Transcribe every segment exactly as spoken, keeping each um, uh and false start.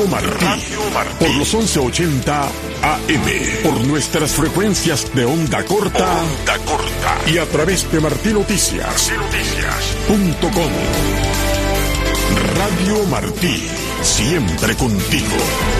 Radio Martí, por los once ochenta A M, por nuestras frecuencias de onda corta, onda corta y a través de martí noticias punto com. Radio Martí, siempre contigo.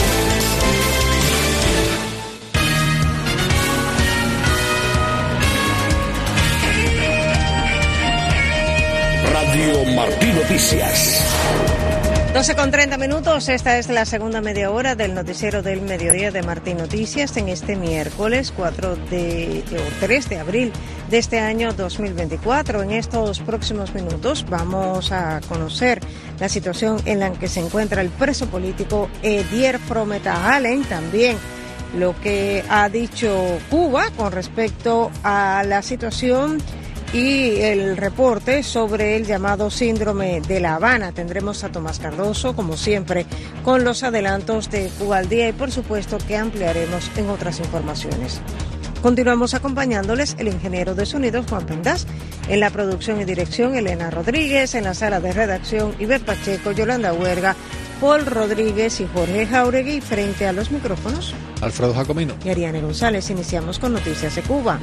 Radio Martí Noticias. doce con treinta minutos, esta es la segunda media hora del noticiero del mediodía de Martí Noticias en este miércoles cuatro de, o tres de abril de este año dos mil veinticuatro. En estos próximos minutos vamos a conocer la situación en la que se encuentra el preso político Eider Frometa Allen, también lo que ha dicho Cuba con respecto a la situación y el reporte sobre el llamado síndrome de La Habana. Tendremos a Tomás Cardoso, como siempre, con los adelantos de Cuba al día y, por supuesto, que ampliaremos en otras informaciones. Continuamos acompañándoles el ingeniero de sonido Juan Pendas, en la producción y dirección Elena Rodríguez, en la sala de redacción Ivette Pacheco, Yolanda Huerga, Paul Rodríguez y Jorge Jauregui, frente a los micrófonos Alfredo Jacomino y Ariane González. Iniciamos con Noticias de Cuba.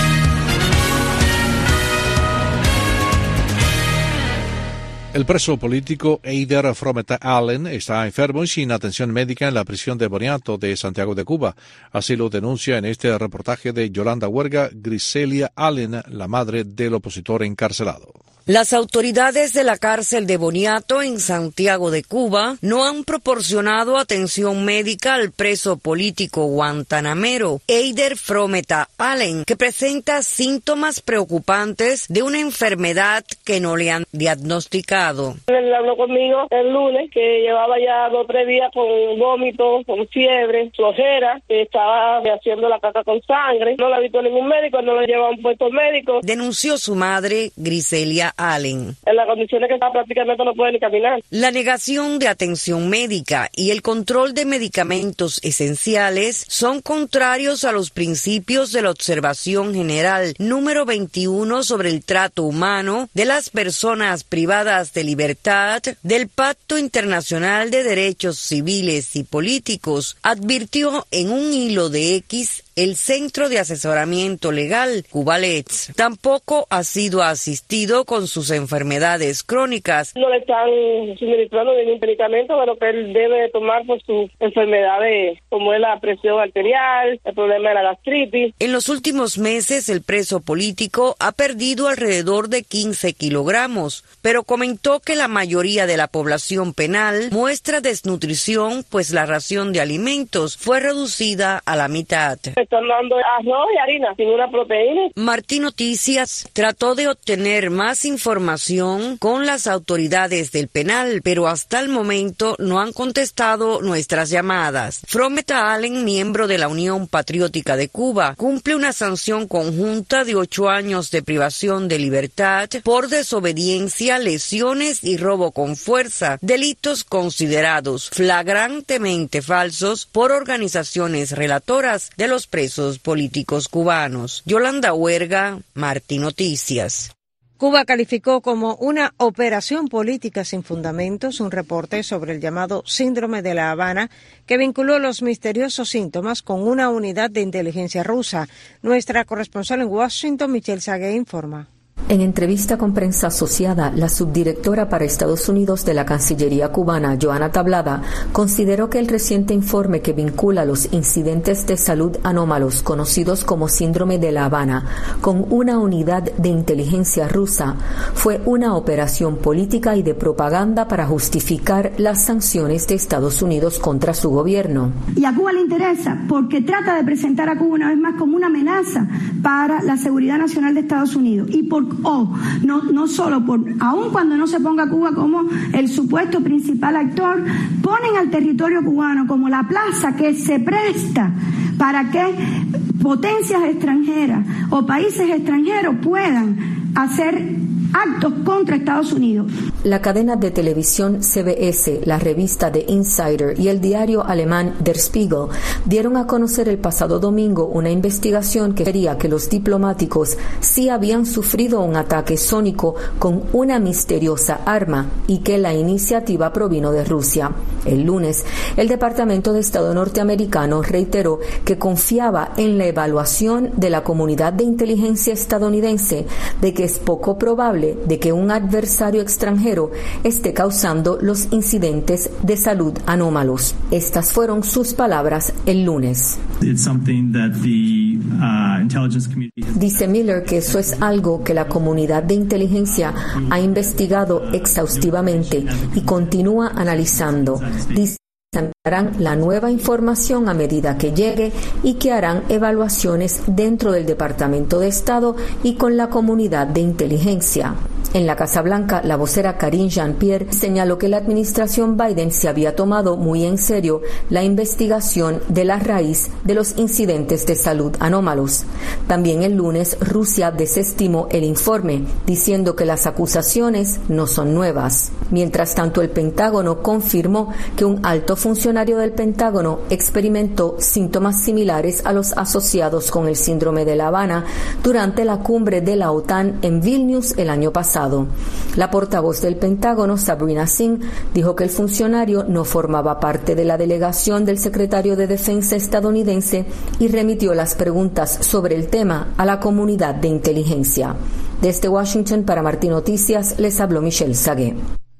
El preso político Eider Frometa Allen está enfermo y sin atención médica en la prisión de Boniato de Santiago de Cuba. Así lo denuncia en este reportaje de Yolanda Huerga Griselia Allen, la madre del opositor encarcelado. Las autoridades de la cárcel de Boniato en Santiago de Cuba no han proporcionado atención médica al preso político guantanamero Eider Frometa Allen, que presenta síntomas preocupantes de una enfermedad que no le han diagnosticado. Él habló conmigo el lunes, que llevaba ya dos o tres días con vómitos, con fiebre, flojera, que estaba haciendo la caca con sangre. No le ha visto ningún médico, no le lleva a un puesto médico. Denunció su madre, Griselia Allen. En las condiciones que está, prácticamente no puede ni caminar. La negación de atención médica y el control de medicamentos esenciales son contrarios a los principios de la Observación General número veintiuno sobre el trato humano de las personas privadas de libertad del Pacto Internacional de Derechos Civiles y Políticos, advirtió en un hilo de X el Centro de Asesoramiento Legal, Cubalets. Tampoco ha sido asistido con sus enfermedades crónicas. No le están suministrando ningún medicamento de lo que él debe tomar por sus enfermedades, como es la presión arterial, el problema de la gastritis. En los últimos meses, el preso político ha perdido alrededor de quince kilogramos, pero comentó que la mayoría de la población penal muestra desnutrición, pues la ración de alimentos fue reducida a la mitad. Están dando arroz y harina, sin una proteína. Martí Noticias trató de obtener más información con las autoridades del penal, pero hasta el momento no han contestado nuestras llamadas. Frometa Allen, miembro de la Unión Patriótica de Cuba, cumple una sanción conjunta de ocho años de privación de libertad por desobediencia, lesiones y robo con fuerza, delitos considerados flagrantemente falsos por organizaciones relatoras de los presos políticos cubanos. Yolanda Huerga, Martí Noticias. Cuba calificó como una operación política sin fundamentos un reporte sobre el llamado síndrome de La Habana que vinculó los misteriosos síntomas con una unidad de inteligencia rusa. Nuestra corresponsal en Washington, Michelle Sagué, informa. En entrevista con prensa asociada, la subdirectora para Estados Unidos de la Cancillería cubana, Joana Tablada, consideró que el reciente informe que vincula los incidentes de salud anómalos conocidos como síndrome de La Habana con una unidad de inteligencia rusa fue una operación política y de propaganda para justificar las sanciones de Estados Unidos contra su gobierno. Y a Cuba le interesa porque trata de presentar a Cuba una vez más como una amenaza para la seguridad nacional de Estados Unidos y por o no, no solo por, aun cuando no se ponga Cuba como el supuesto principal actor, ponen al territorio cubano como la plaza que se presta para que potencias extranjeras o países extranjeros puedan hacer actos contra Estados Unidos. La cadena de televisión C B S, la revista The Insider y el diario alemán Der Spiegel dieron a conocer el pasado domingo una investigación que quería que los diplomáticos sí habían sufrido un ataque sónico con una misteriosa arma y que la iniciativa provino de Rusia. El lunes, el Departamento de Estado norteamericano reiteró que confiaba en la evaluación de la comunidad de inteligencia estadounidense de que es poco probable de que un adversario extranjero esté causando los incidentes de salud anómalos. Estas fueron sus palabras el lunes. Dice Miller que eso es algo que la comunidad de inteligencia ha investigado exhaustivamente y continúa analizando. Dice harán la nueva información a medida que llegue y que harán evaluaciones dentro del Departamento de Estado y con la comunidad de inteligencia. En la Casa Blanca, la vocera Karine Jean-Pierre señaló que la administración Biden se había tomado muy en serio la investigación de la raíz de los incidentes de salud anómalos. También el lunes, Rusia desestimó el informe, diciendo que las acusaciones no son nuevas. Mientras tanto, el Pentágono confirmó que un alto funcionario del Pentágono experimentó síntomas similares a los asociados con el síndrome de La Habana durante la cumbre de la OTAN en Vilnius el año pasado. La portavoz del Pentágono, Sabrina Singh, dijo que el funcionario no formaba parte de la delegación del secretario de Defensa estadounidense y remitió las preguntas sobre el tema a la comunidad de inteligencia. Desde Washington, para Martín Noticias, les habló Michelle Sagué.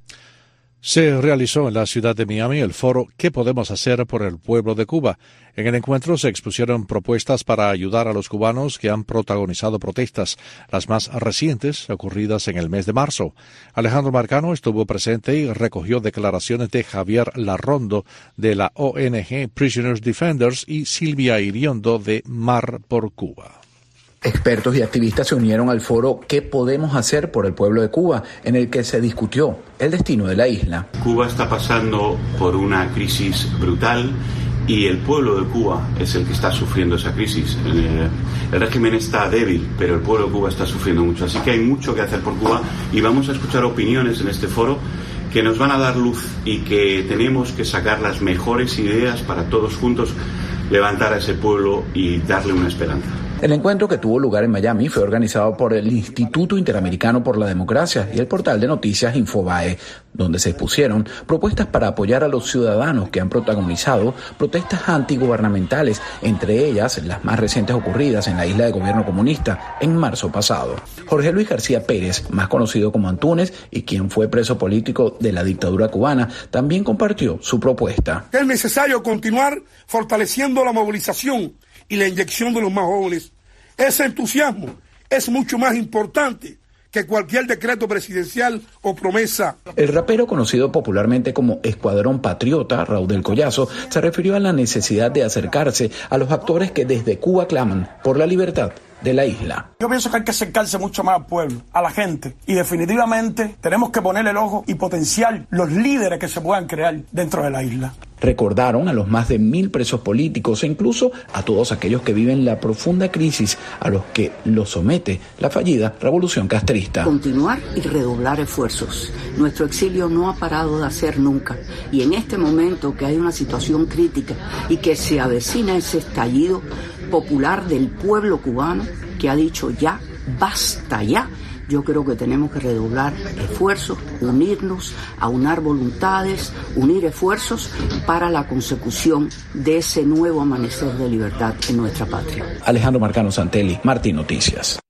Se realizó en la ciudad de Miami el foro ¿Qué podemos hacer por el pueblo de Cuba? En el encuentro se expusieron propuestas para ayudar a los cubanos que han protagonizado protestas, las más recientes ocurridas en el mes de marzo. Alejandro Marcano estuvo presente y recogió declaraciones de Javier Larrondo de la O N G Prisoners Defenders y Silvia Iriondo de Mar por Cuba. Expertos y activistas se unieron al foro ¿Qué podemos hacer por el pueblo de Cuba?, en el que se discutió el destino de la isla. Cuba está pasando por una crisis brutal y el pueblo de Cuba es el que está sufriendo esa crisis. El, el régimen está débil, pero el pueblo de Cuba está sufriendo mucho. Así que hay mucho que hacer por Cuba y vamos a escuchar opiniones en este foro que nos van a dar luz y que tenemos que sacar las mejores ideas para todos juntos levantar a ese pueblo y darle una esperanza. El encuentro, que tuvo lugar en Miami, fue organizado por el Instituto Interamericano por la Democracia y el portal de noticias Infobae, donde se expusieron propuestas para apoyar a los ciudadanos que han protagonizado protestas antigubernamentales, entre ellas las más recientes ocurridas en la isla de gobierno comunista en marzo pasado. Jorge Luis García Pérez, más conocido como Antúnez y quien fue preso político de la dictadura cubana, también compartió su propuesta. Es necesario continuar fortaleciendo la movilización y la inyección de los más jóvenes. Ese entusiasmo es mucho más importante que cualquier decreto presidencial o promesa. El rapero, conocido popularmente como Escuadrón Patriota, Raúl del Collazo, se refirió a la necesidad de acercarse a los actores que desde Cuba claman por la libertad de la isla. Yo pienso que hay que acercarse mucho más al pueblo, a la gente, y definitivamente tenemos que poner el ojo y potenciar los líderes que se puedan crear dentro de la isla. Recordaron a los más de mil presos políticos e incluso a todos aquellos que viven la profunda crisis a los que los somete la fallida revolución castrista. Continuar y redoblar esfuerzos. Nuestro exilio no ha parado de hacer nunca, y en este momento que hay una situación crítica y que se avecina ese estallido popular del pueblo cubano que ha dicho ya, basta ya, yo creo que tenemos que redoblar esfuerzos, unirnos, aunar voluntades, unir esfuerzos para la consecución de ese nuevo amanecer de libertad en nuestra patria. Alejandro Marcano Santelli, Martín Noticias.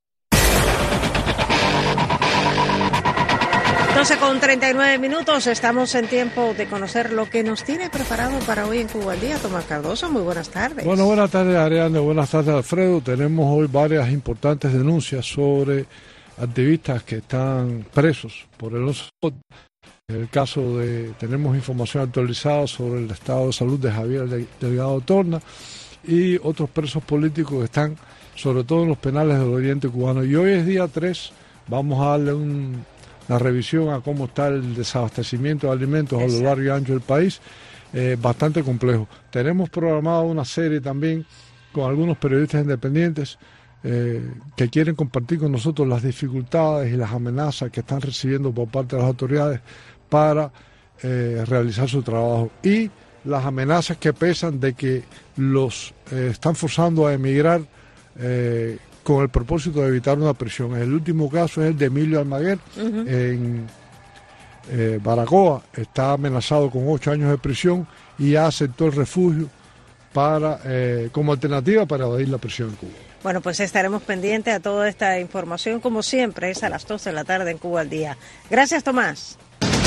doce con treinta y nueve minutos, estamos en tiempo de conocer lo que nos tiene preparado para hoy en Cuba al Día. Tomás Cardoso, muy buenas tardes. Bueno, buenas tardes, Ariane, buenas tardes, Alfredo. Tenemos hoy varias importantes denuncias sobre activistas que están presos por el once. En el caso de, tenemos información actualizada sobre el estado de salud de Javier Delgado Torna y otros presos políticos que están sobre todo en los penales del oriente cubano. Y hoy es día tres, vamos a darle un... la revisión a cómo está el desabastecimiento de alimentos a lo largo y ancho del país, eh, bastante complejo. Tenemos programado una serie también con algunos periodistas independientes eh, que quieren compartir con nosotros las dificultades y las amenazas que están recibiendo por parte de las autoridades para eh, realizar su trabajo, y las amenazas que pesan de que los eh, están forzando a emigrar eh, con el propósito de evitar una prisión. El último caso es el de Emilio Almaguer, uh-huh. en eh, Baracoa. Está amenazado con ocho años de prisión y ya aceptó el refugio para eh, como alternativa para evadir la prisión en Cuba. Bueno, pues estaremos pendientes a toda esta información, como siempre, es a las doce de la tarde en Cuba al Día. Gracias, Tomás.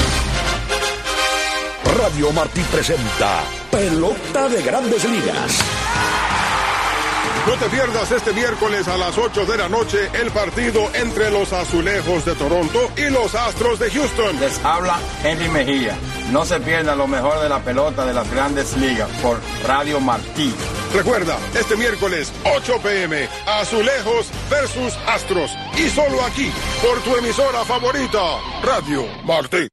Radio Martí presenta Pelota de Grandes Ligas. No te pierdas este miércoles a las ocho de la noche el partido entre los Azulejos de Toronto y los Astros de Houston. Les habla Henry Mejía. No se pierdan lo mejor de la pelota de las Grandes Ligas por Radio Martí. Recuerda, este miércoles, ocho p m, Azulejos versus Astros. Y solo aquí, por tu emisora favorita, Radio Martí.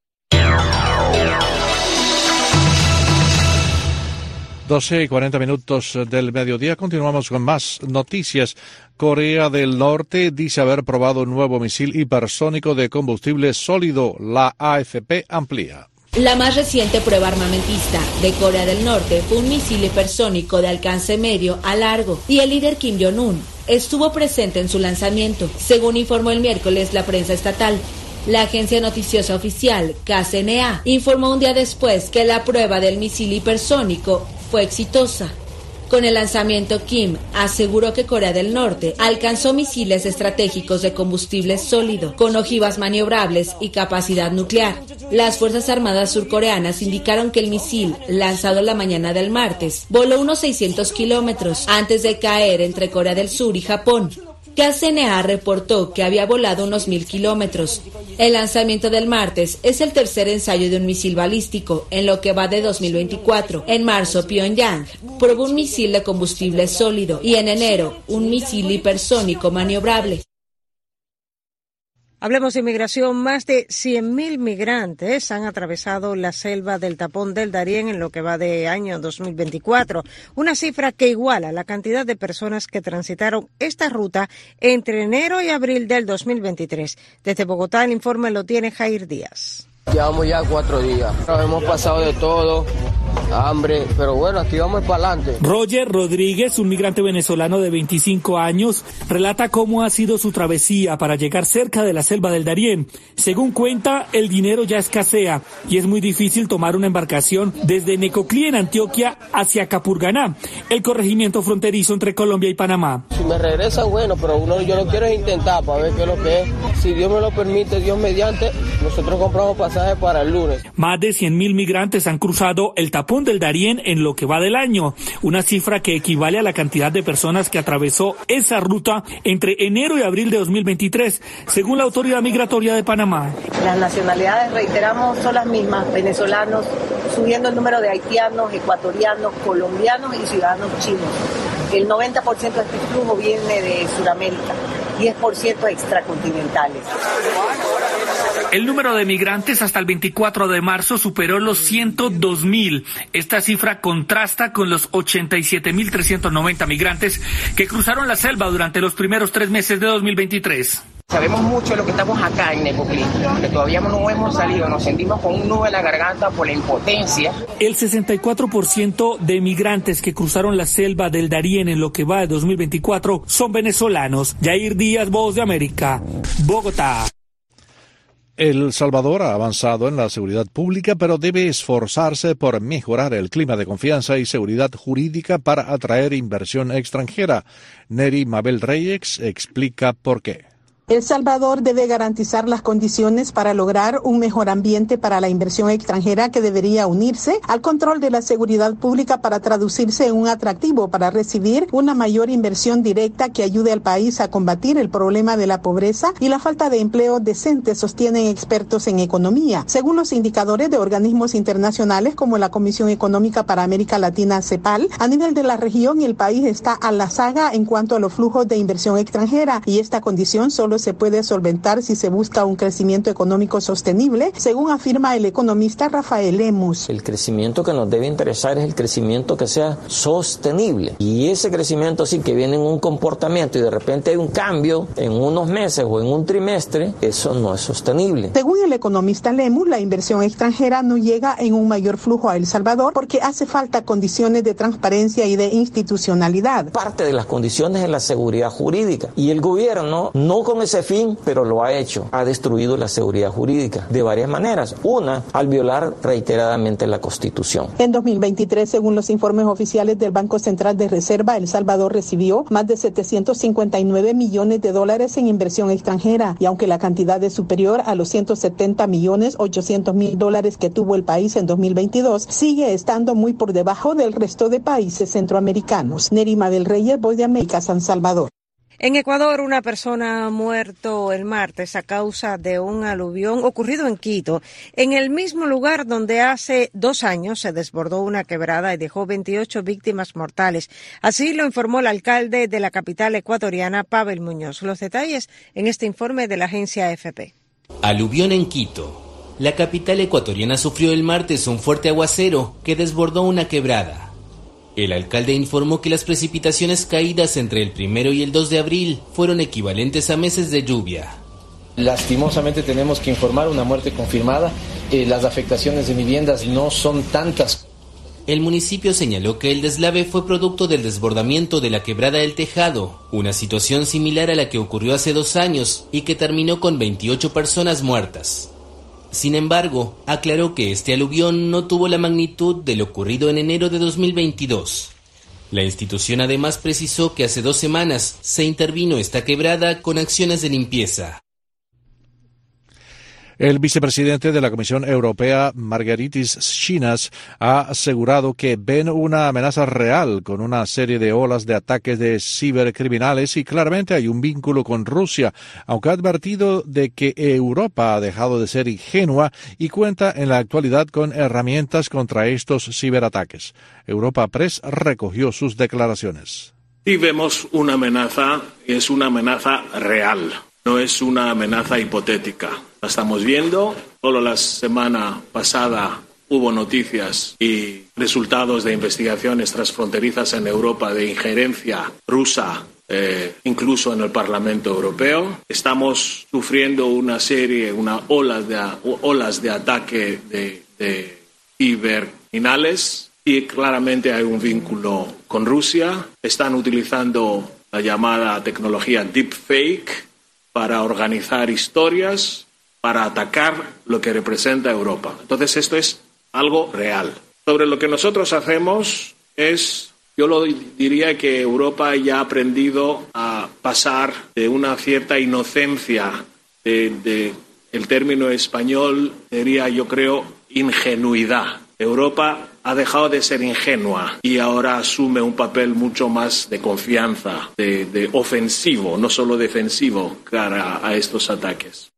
doce y cuarenta minutos del mediodía. Continuamos con más noticias. Corea del Norte dice haber probado un nuevo misil hipersónico de combustible sólido. La A F P amplía. La más reciente prueba armamentista de Corea del Norte fue un misil hipersónico de alcance medio a largo, y el líder Kim Jong-un estuvo presente en su lanzamiento, según informó el miércoles la prensa estatal. La agencia noticiosa oficial K C N A informó un día después que la prueba del misil hipersónico fue exitosa. Con el lanzamiento, Kim aseguró que Corea del Norte alcanzó misiles estratégicos de combustible sólido, con ojivas maniobrables y capacidad nuclear. Las Fuerzas Armadas surcoreanas indicaron que el misil, lanzado la mañana del martes, voló unos seiscientos kilómetros antes de caer entre Corea del Sur y Japón. K C N A reportó que había volado unos mil kilómetros. El lanzamiento del martes es el tercer ensayo de un misil balístico en lo que va de dos mil veinticuatro. En marzo, Pyongyang probó un misil de combustible sólido y en enero un misil hipersónico maniobrable. Hablemos de inmigración. Más de cien mil migrantes han atravesado la selva del Tapón del Darién en lo que va de año dos mil veinticuatro, una cifra que iguala la cantidad de personas que transitaron esta ruta entre enero y abril del dos mil veintitrés. Desde Bogotá el informe lo tiene Jair Díaz. Llevamos ya cuatro días, nos hemos pasado de todo, hambre, pero bueno, aquí vamos para adelante. Roger Rodríguez, un migrante venezolano de veinticinco años, relata cómo ha sido su travesía para llegar cerca de la selva del Darién. Según cuenta, el dinero ya escasea y es muy difícil tomar una embarcación desde Necoclí en Antioquia hacia Capurganá, el corregimiento fronterizo entre Colombia y Panamá. Si me regresan, bueno, pero uno yo lo quiero es intentar para ver qué es lo que es. Si Dios me lo permite, Dios mediante, nosotros compramos pasajes para el lunes. Más de cien mil migrantes han cruzado el Tapón del Darién en lo que va del año, una cifra que equivale a la cantidad de personas que atravesó esa ruta entre enero y abril de dos mil veintitrés, según la Autoridad Migratoria de Panamá. Las nacionalidades, reiteramos, son las mismas: venezolanos, subiendo el número de haitianos, ecuatorianos, colombianos y ciudadanos chinos. El noventa por ciento de este flujo viene de Sudamérica, diez por ciento extracontinentales. El número de migrantes hasta el veinticuatro de marzo superó los ciento dos mil. Esta cifra contrasta con los ochenta y siete mil trescientos noventa migrantes que cruzaron la selva durante los primeros tres meses de dos mil veintitrés. Sabemos mucho de lo que estamos acá en Necoclí, que todavía no hemos salido, nos sentimos con un nudo en la garganta por la impotencia. El sesenta y cuatro por ciento de migrantes que cruzaron la selva del Darién en lo que va de dos mil veinticuatro son venezolanos. Jair Díaz, Voz de América, Bogotá. El Salvador ha avanzado en la seguridad pública, pero debe esforzarse por mejorar el clima de confianza y seguridad jurídica para atraer inversión extranjera. Neri Mabel Reyes explica por qué. El Salvador debe garantizar las condiciones para lograr un mejor ambiente para la inversión extranjera que debería unirse al control de la seguridad pública para traducirse en un atractivo para recibir una mayor inversión directa que ayude al país a combatir el problema de la pobreza y la falta de empleo decente, sostienen expertos en economía. Según los indicadores de organismos internacionales como la Comisión Económica para América Latina, CEPAL, a nivel de la región el país está a la saga en cuanto a los flujos de inversión extranjera y esta condición solo se puede solventar si se busca un crecimiento económico sostenible, según afirma el economista Rafael Lemus. El crecimiento que nos debe interesar es el crecimiento que sea sostenible. Y ese crecimiento sí que viene en un comportamiento y de repente hay un cambio en unos meses o en un trimestre, eso no es sostenible. Según el economista Lemus, la inversión extranjera no llega en un mayor flujo a El Salvador porque hace falta condiciones de transparencia y de institucionalidad. Parte de las condiciones es la seguridad jurídica y el gobierno, no con ese fin, pero lo ha hecho, ha destruido la seguridad jurídica de varias maneras. Una, al violar reiteradamente la Constitución. En dos mil veintitrés, según los informes oficiales del Banco Central de Reserva, El Salvador recibió más de setecientos cincuenta y nueve millones de dólares en inversión extranjera, y aunque la cantidad es superior a los ciento setenta millones ochocientos mil dólares que tuvo el país en dos mil veintidós, sigue estando muy por debajo del resto de países centroamericanos. Nerima del Reyes, Voz de América, San Salvador. En Ecuador, una persona ha muerto el martes a causa de un aluvión ocurrido en Quito, en el mismo lugar donde hace dos años se desbordó una quebrada y dejó veintiocho víctimas mortales. Así lo informó el alcalde de la capital ecuatoriana, Pavel Muñoz. Los detalles en este informe de la agencia A F P. Aluvión en Quito. La capital ecuatoriana sufrió el martes un fuerte aguacero que desbordó una quebrada. El alcalde informó que las precipitaciones caídas entre el primero y el dos de abril fueron equivalentes a meses de lluvia. Lastimosamente tenemos que informar una muerte confirmada. Eh, las afectaciones de viviendas no son tantas. El municipio señaló que el deslave fue producto del desbordamiento de la quebrada El Tejado, una situación similar a la que ocurrió hace dos años y que terminó con veintiocho personas muertas. Sin embargo, aclaró que este aluvión no tuvo la magnitud de lo ocurrido en enero de dos mil veintidós. La institución además precisó que hace dos semanas se intervino esta quebrada con acciones de limpieza. El vicepresidente de la Comisión Europea, Margaritis Schinas, ha asegurado que ven una amenaza real con una serie de olas de ataques de cibercriminales y claramente hay un vínculo con Rusia, aunque ha advertido de que Europa ha dejado de ser ingenua y cuenta en la actualidad con herramientas contra estos ciberataques. Europa Press recogió sus declaraciones. Sí vemos una amenaza, es una amenaza real, no es una amenaza hipotética. La estamos viendo. Solo la semana pasada hubo noticias y resultados de investigaciones transfronterizas en Europa de injerencia rusa, eh, incluso en el Parlamento Europeo. Estamos sufriendo una serie, una ola de, olas de ataque de, de cibercriminales y claramente hay un vínculo con Rusia. Están utilizando la llamada tecnología deepfake para organizar historias, para atacar lo que representa Europa. Entonces esto es algo real. Sobre lo que nosotros hacemos es, yo lo diría que Europa ya ha aprendido a pasar de una cierta inocencia, de, de el término español sería, yo creo, ingenuidad. Europa ha dejado de ser ingenua y ahora asume un papel mucho más de confianza, de, de ofensivo, no solo defensivo, cara a estos ataques.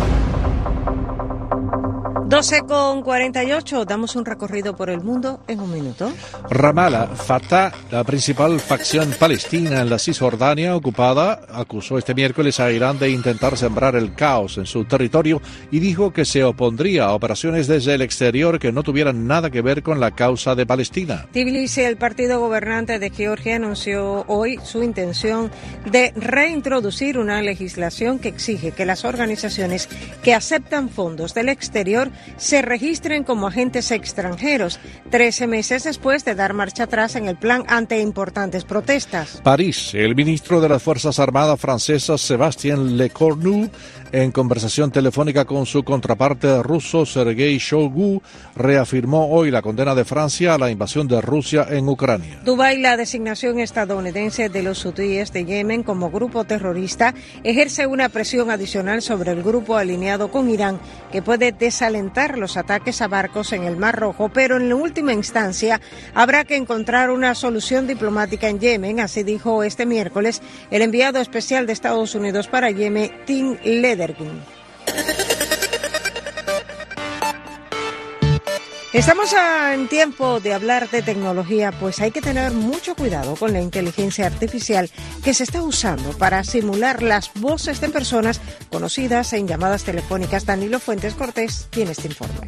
doce con cuarenta y ocho, damos un recorrido por el mundo en un minuto. Ramallah, Fatah, la principal facción palestina en la Cisjordania ocupada, acusó este miércoles a Irán de intentar sembrar el caos en su territorio y dijo que se opondría a operaciones desde el exterior que no tuvieran nada que ver con la causa de Palestina. Tbilisi, el partido gobernante de Georgia, anunció hoy su intención de reintroducir una legislación que exige que las organizaciones que aceptan fondos del exterior se registren como agentes extranjeros, trece meses después de dar marcha atrás en el plan ante importantes protestas. París, el ministro de las Fuerzas Armadas francesas, Sébastien Lecornu, en conversación telefónica con su contraparte ruso, Sergei Shoigu, reafirmó hoy la condena de Francia a la invasión de Rusia en Ucrania. Dubái, la designación estadounidense de los hutíes de Yemen como grupo terrorista, ejerce una presión adicional sobre el grupo alineado con Irán, que puede desalentar los ataques a barcos en el Mar Rojo, pero en la última instancia habrá que encontrar una solución diplomática en Yemen, así dijo este miércoles el enviado especial de Estados Unidos para Yemen, Tim Ledergren. Estamos a, en tiempo de hablar de tecnología, pues hay que tener mucho cuidado con la inteligencia artificial que se está usando para simular las voces de personas conocidas en llamadas telefónicas. Danilo Fuentes Cortés tiene este informe.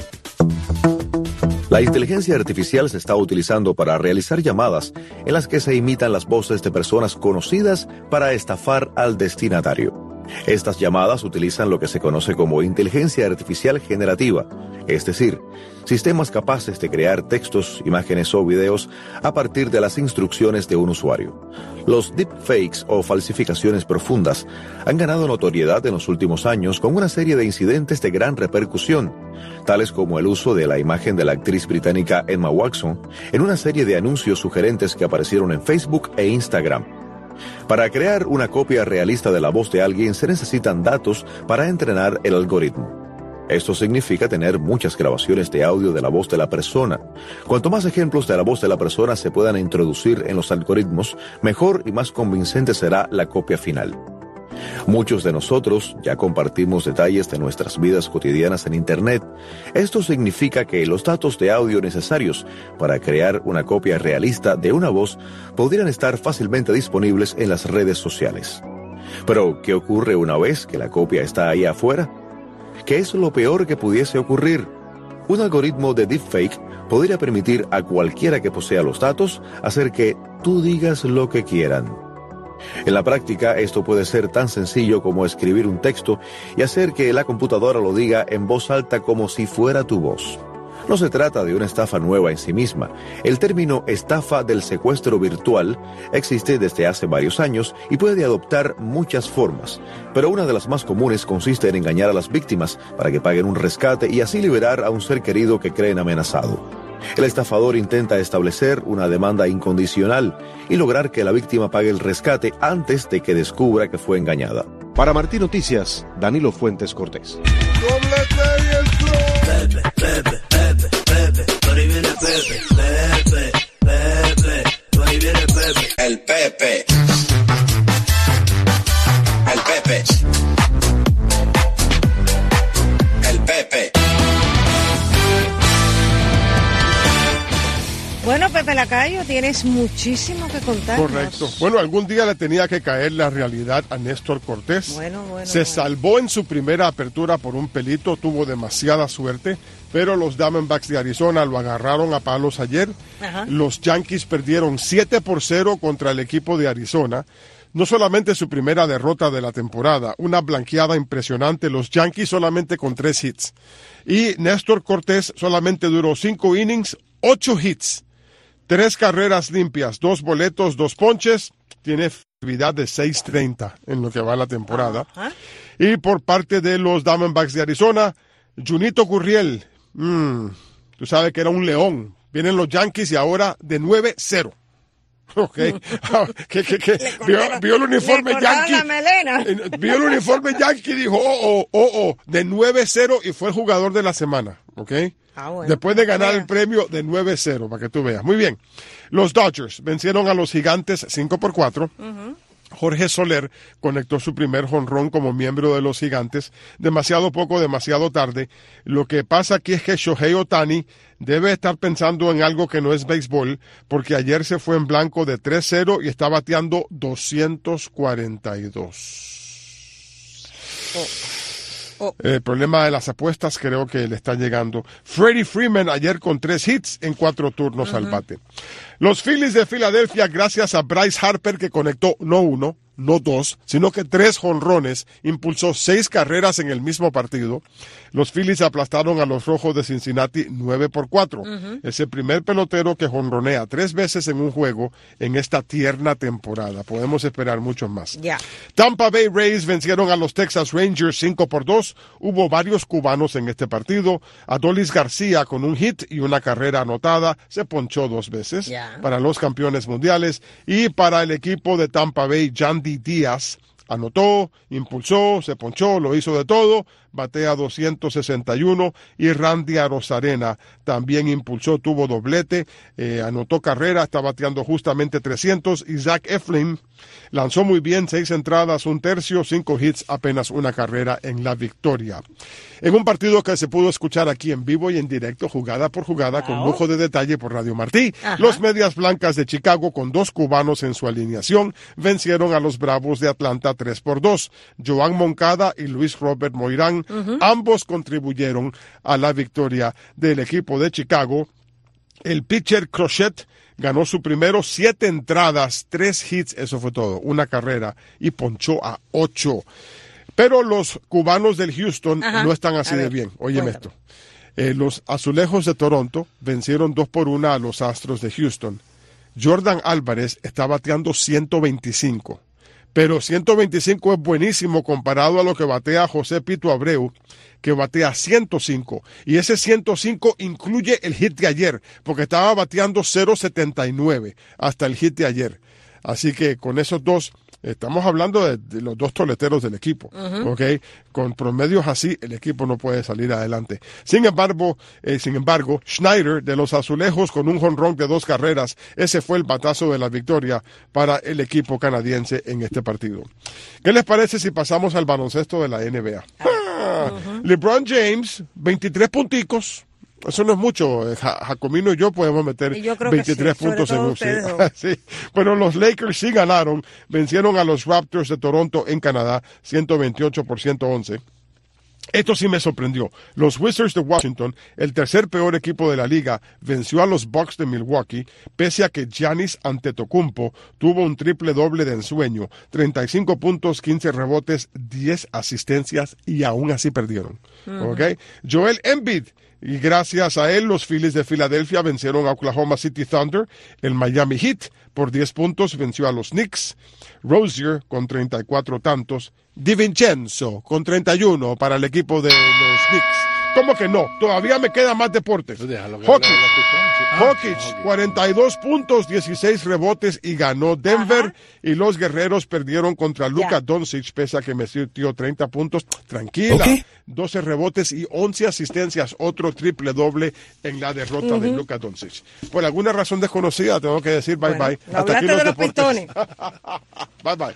La inteligencia artificial se está utilizando para realizar llamadas en las que se imitan las voces de personas conocidas para estafar al destinatario. Estas llamadas utilizan lo que se conoce como inteligencia artificial generativa, es decir, sistemas capaces de crear textos, imágenes o videos a partir de las instrucciones de un usuario. Los deepfakes o falsificaciones profundas han ganado notoriedad en los últimos años con una serie de incidentes de gran repercusión, tales como el uso de la imagen de la actriz británica Emma Watson en una serie de anuncios sugerentes que aparecieron en Facebook e Instagram. Para crear una copia realista de la voz de alguien se necesitan datos para entrenar el algoritmo. Esto significa tener muchas grabaciones de audio de la voz de la persona. Cuanto más ejemplos de la voz de la persona se puedan introducir en los algoritmos, mejor y más convincente será la copia final. Muchos de nosotros ya compartimos detalles de nuestras vidas cotidianas en Internet. Esto significa que los datos de audio necesarios para crear una copia realista de una voz podrían estar fácilmente disponibles en las redes sociales. Pero, ¿qué ocurre una vez que la copia está ahí afuera? ¿Qué es lo peor que pudiese ocurrir? Un algoritmo de deepfake podría permitir a cualquiera que posea los datos hacer que tú digas lo que quieran. En la práctica, esto puede ser tan sencillo como escribir un texto y hacer que la computadora lo diga en voz alta como si fuera tu voz. No se trata de una estafa nueva en sí misma. El término estafa del secuestro virtual existe desde hace varios años y puede adoptar muchas formas, pero una de las más comunes consiste en engañar a las víctimas para que paguen un rescate y así liberar a un ser querido que creen amenazado. El estafador intenta establecer una demanda incondicional y lograr que la víctima pague el rescate antes de que descubra que fue engañada. Para Martín Noticias, Danilo Fuentes Cortés. Pepe, Pepe, Pepe, Pepe, por ahí viene Pepe, Pepe, Pepe, por ahí viene Pepe. El Pepe, el Pepe, el Pepe. Bueno, Pepe Lacayo, tienes muchísimo que contar. Correcto. Bueno, algún día le tenía que caer la realidad a Néstor Cortés. Bueno, bueno. Se bueno. salvó en su primera apertura por un pelito, tuvo demasiada suerte, pero los Diamondbacks de Arizona lo agarraron a palos ayer. Ajá. Los Yankees perdieron siete por cero contra el equipo de Arizona. No solamente su primera derrota de la temporada, una blanqueada impresionante, los Yankees solamente con tres hits. Y Néstor Cortés solamente duró cinco innings, ocho hits. Tres carreras limpias, dos boletos, dos ponches, tiene efectividad de seis treinta en lo que va la temporada. Uh-huh. Y por parte de los Diamondbacks de Arizona, Junito Gurriel, mmm, tú sabes que era un león. Vienen los Yankees y ahora de nueve cero. Ok, ¿Qué, qué, qué? Vio, vio el uniforme Yankee, vio el uniforme Yankee y dijo, oh, oh, oh, oh, de nueve cero y fue el jugador de la semana, ok. Ah, bueno. Después de ganar el premio de nueve cero, para que tú veas. Muy bien, los Dodgers vencieron a los Gigantes cinco por cuatro. Uh-huh. Jorge Soler conectó su primer jonrón como miembro de los Gigantes, demasiado poco, demasiado tarde. Lo que pasa aquí es que Shohei Ohtani debe estar pensando en algo que no es béisbol, porque ayer se fue en blanco de tres cero y está bateando doscientos cuarenta y dos. Oh. Oh. El problema de las apuestas creo que le está llegando. Freddie Freeman ayer con tres hits en cuatro turnos uh-huh. al bate. Los Phillies de Filadelfia, gracias a Bryce Harper, que conectó no uno, no dos, sino que tres jonrones, impulsó seis carreras en el mismo partido. Los Phillies aplastaron a los Rojos de Cincinnati nueve por cuatro. Uh-huh. Es el primer pelotero que jonronea tres veces en un juego en esta tierna temporada. Podemos esperar muchos más. Yeah. Tampa Bay Rays vencieron a los Texas Rangers cinco por dos. Hubo varios cubanos en este partido. Adolis García con un hit y una carrera anotada. Se ponchó dos veces. Yeah. Para los campeones mundiales. Y para el equipo de Tampa Bay, Yandy Díaz anotó, impulsó, se ponchó, lo hizo de todo, batea doscientos sesenta y uno y Randy Arozarena también impulsó, tuvo doblete, eh, anotó carrera, está bateando justamente trescientos y Zach Eflin Lanzó muy bien, seis entradas, un tercio, cinco hits, apenas una carrera en la victoria. En un partido que se pudo escuchar aquí en vivo y en directo, jugada por jugada, wow. con lujo de detalle por Radio Martí, Ajá. los Medias Blancas de Chicago, con dos cubanos en su alineación, vencieron a los Bravos de Atlanta tres por dos. Joan Moncada y Luis Robert Moirán, uh-huh. ambos contribuyeron a la victoria del equipo de Chicago. El pitcher Crochet ganó su primero, siete entradas, tres hits, eso fue todo, una carrera, y ponchó a ocho. Pero los cubanos del Houston Ajá. no están así a de ver, bien. Óyeme esto. Eh, los Azulejos de Toronto vencieron dos por una a los Astros de Houston. Jordan Álvarez está bateando ciento veinticinco. Pero ciento veinticinco es buenísimo comparado a lo que batea José Pito Abreu, que batea ciento cinco. Y ese ciento cinco incluye el hit de ayer, porque estaba bateando cero setenta y nueve hasta el hit de ayer. Así que con esos dos, estamos hablando de, de los dos toleteros del equipo, uh-huh. ¿ok? Con promedios así, el equipo no puede salir adelante. Sin embargo, eh, sin embargo, Schneider de los Azulejos con un jonrón de dos carreras, ese fue el batazo de la victoria para el equipo canadiense en este partido. ¿Qué les parece si pasamos al baloncesto de la N B A? Ah, uh-huh. LeBron James, veintitrés punticos. Eso no es mucho. Jacomino y yo podemos meter yo veintitrés sí, puntos en un sí. sí. Bueno, los Lakers sí ganaron. Vencieron a los Raptors de Toronto en Canadá, ciento veintiocho por ciento once. Esto sí me sorprendió. Los Wizards de Washington, el tercer peor equipo de la liga, venció a los Bucks de Milwaukee, pese a que Giannis Antetokounmpo tuvo un triple doble de ensueño, treinta y cinco puntos, quince rebotes, diez asistencias, y aún así perdieron. Uh-huh. ¿Okay? Joel Embiid, y gracias a él, los Phillies de Filadelfia vencieron a Oklahoma City Thunder. El Miami Heat, por diez puntos, venció a los Knicks. Rozier, con treinta y cuatro tantos. DiVincenzo, con treinta y uno para el equipo de los Knicks. ¿Cómo que no? Todavía me quedan más deportes. Hockey. Hockey, cuarenta y dos puntos, dieciséis rebotes y ganó Denver. Ajá. Y los Guerreros perdieron contra Luka Doncic, pese a que metió treinta puntos. Tranquila. Okay. doce rebotes y once asistencias, otro triple doble en la derrota uh-huh. de Luka Doncic. Por alguna razón desconocida, tengo que decir bye bueno, bye. Hasta aquí los de deportes. Bye bye.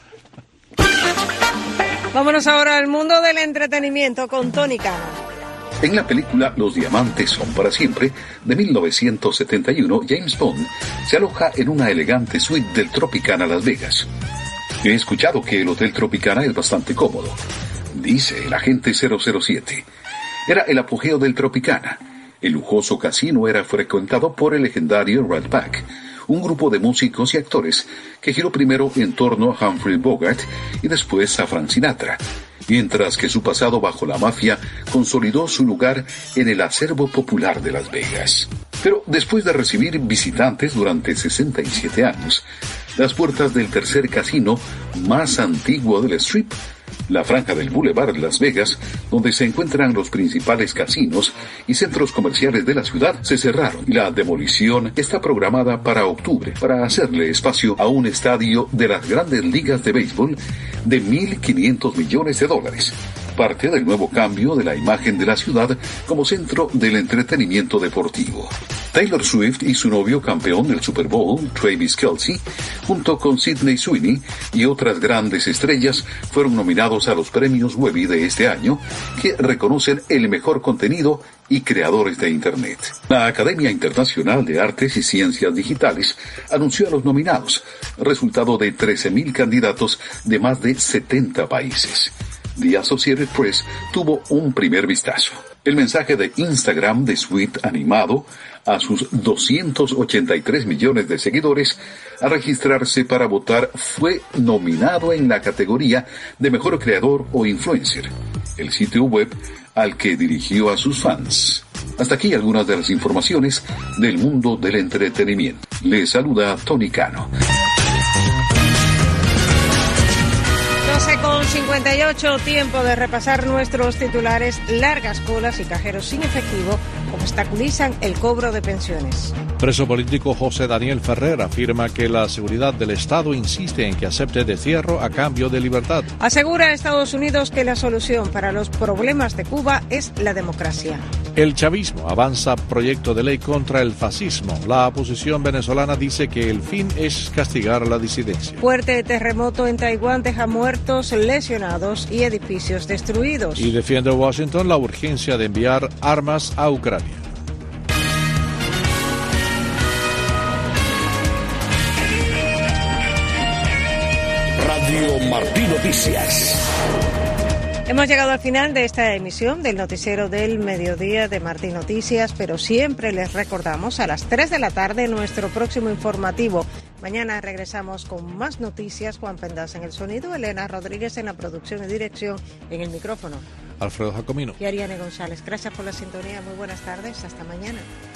Vámonos ahora al mundo del entretenimiento con Tony Cano. En la película Los Diamantes son para siempre, de mil novecientos setenta y uno, James Bond se aloja en una elegante suite del Tropicana Las Vegas. He escuchado que el Hotel Tropicana es bastante cómodo, dice el agente cero cero siete. Era el apogeo del Tropicana. El lujoso casino era frecuentado por el legendario Rat Pack, un grupo de músicos y actores que giró primero en torno a Humphrey Bogart y después a Frank Sinatra, mientras que su pasado bajo la mafia consolidó su lugar en el acervo popular de Las Vegas. Pero después de recibir visitantes durante sesenta y siete años, las puertas del tercer casino más antiguo del Strip, la franja del Boulevard Las Vegas, donde se encuentran los principales casinos y centros comerciales de la ciudad, se cerraron y la demolición está programada para octubre para hacerle espacio a un estadio de las Grandes Ligas de Béisbol de mil quinientos millones de dólares. Parte del nuevo cambio de la imagen de la ciudad como centro del entretenimiento deportivo. Taylor Swift y su novio campeón del Super Bowl, Travis Kelce, junto con Sydney Sweeney y otras grandes estrellas, fueron nominados a los premios Webby de este año, que reconocen el mejor contenido y creadores de Internet. La Academia Internacional de Artes y Ciencias Digitales anunció a los nominados, resultado de trece mil candidatos de más de setenta países. The Associated Press tuvo un primer vistazo. El mensaje de Instagram de Swift animado a sus doscientos ochenta y tres millones de seguidores a registrarse para votar fue nominado en la categoría de Mejor Creador o Influencer, el sitio web al que dirigió a sus fans. Hasta aquí algunas de las informaciones del mundo del entretenimiento. Les saluda Tony Cano. doce con cincuenta y ocho, tiempo de repasar nuestros titulares. Largas colas y cajeros sin efectivo obstaculizan el cobro de pensiones. Preso político José Daniel Ferrer afirma que la seguridad del Estado insiste en que acepte destierro a cambio de libertad. Asegura a Estados Unidos que la solución para los problemas de Cuba es la democracia. El chavismo avanza proyecto de ley contra el fascismo. La oposición venezolana dice que el fin es castigar la disidencia. Fuerte terremoto en Taiwán deja muertos, lesionados y edificios destruidos. Y defiende Washington la urgencia de enviar armas a Ucrania. Radio Martí Noticias. Hemos llegado al final de esta emisión del noticiero del mediodía de Martí Noticias, pero siempre les recordamos a las tres de la tarde nuestro próximo informativo. Mañana regresamos con más noticias. Juan Pendas en el sonido, Elena Rodríguez en la producción y dirección, en el micrófono Alfredo Jacomino y Ariane González. Gracias por la sintonía. Muy buenas tardes. Hasta mañana.